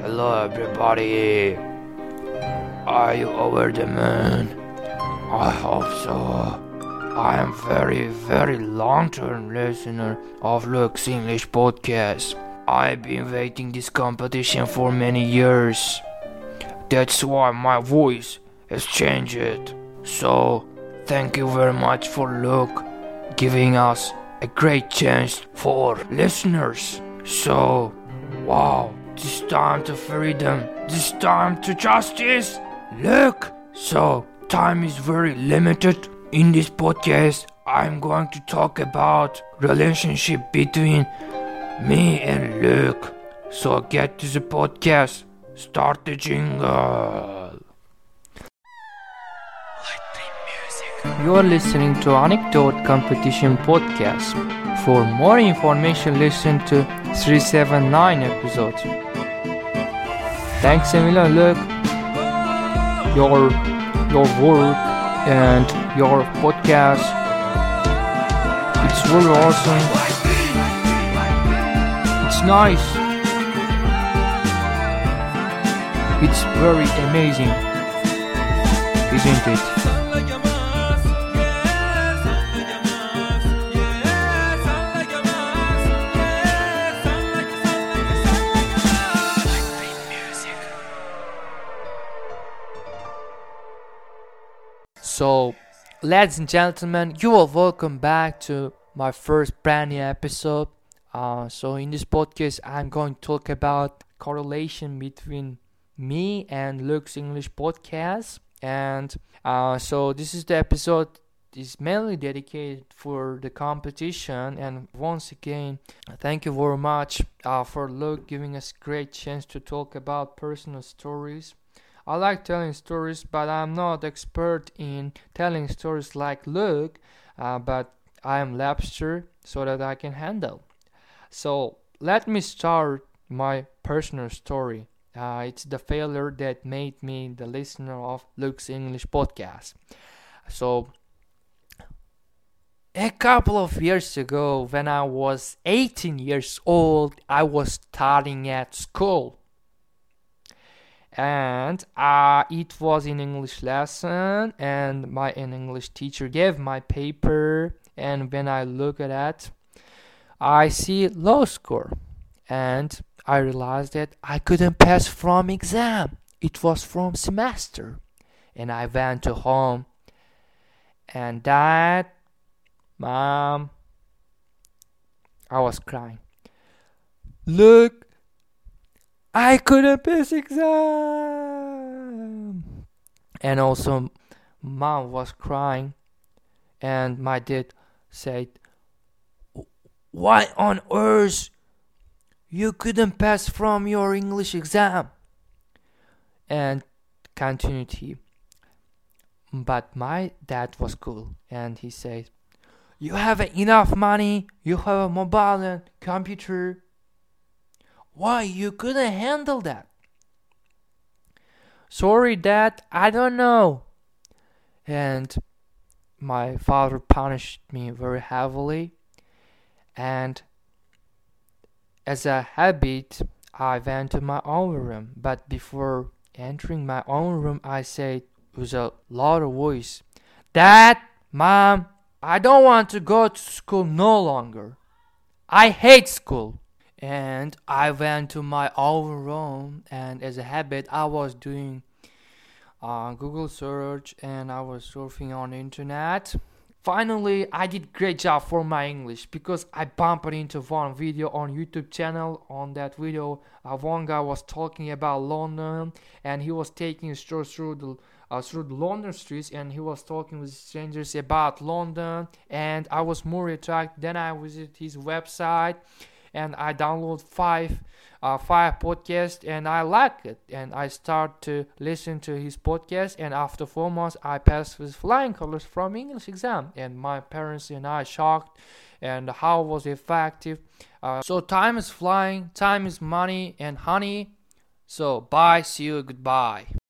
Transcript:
Hello everybody. Are you over the moon? I hope so. I am very long-term listener of Luke's English podcast. I've been waiting this competition for many years. That's why my voice has changed. So, thank you very much for Luke giving us a great chance for listeners. So, wow, this time to freedom, this time to justice. Look, so time is very limited. In this podcast, I'm going to talk about relationship between me and Luke. So get to the podcast. Start the jingle. You're listening to Anecdote Competition Podcast. For more information, listen to 379 episodes. Thanks, Emilio and Luke. Your work and your podcast, it's really awesome. It's nice. It's very amazing, isn't it? So, ladies and gentlemen, you are welcome back to my first brand new episode. So in this podcast, I'm going to talk about correlation between me and Luke's English podcast. And so this is the episode is mainly dedicated for the competition. And once again, thank you very much for Luke giving us a great chance to talk about personal stories. I like telling stories, but I'm not expert in telling stories like Luke, but I am Labster so that I can handle. So let me start my personal story. It's the failure that made me the listener of Luke's English podcast. So a couple of years ago, when I was 18 years old, I was studying at school. And it was an English lesson, and an English teacher gave my paper, and when I look at that, I see low score, and I realized that I couldn't pass from exam. It was from semester, and I went to home, and Dad, Mom, I was crying. Look, I couldn't pass exam. And also, Mom was crying, and my dad said, why on earth you couldn't pass from your English exam? And continuity. But my dad was cool, and he said, you have enough money, you have a mobile and computer. Why you couldn't handle that? Sorry, Dad, I don't know. And my father punished me very heavily. And as a habit, I went to my own room. But before entering my own room, I said with a louder voice, Dad, Mom, I don't want to go to school no longer. I hate school. And I went to my own room, and as a habit, I was doing Google search, and I was surfing on the internet. Finally, I did great job for my English because I bumped into one video on YouTube channel. On that video, one guy was talking about London, and he was taking a stroll through the London streets, and he was talking with strangers about London. And I was more attracted. Then I visited his website, and I download five podcasts, and I like it, and I start to listen to his podcast, and after 4 months I passed with flying colors from English exam, and my parents and I shocked, and how was effective. So time is flying, time is money and honey. So bye, see you, goodbye.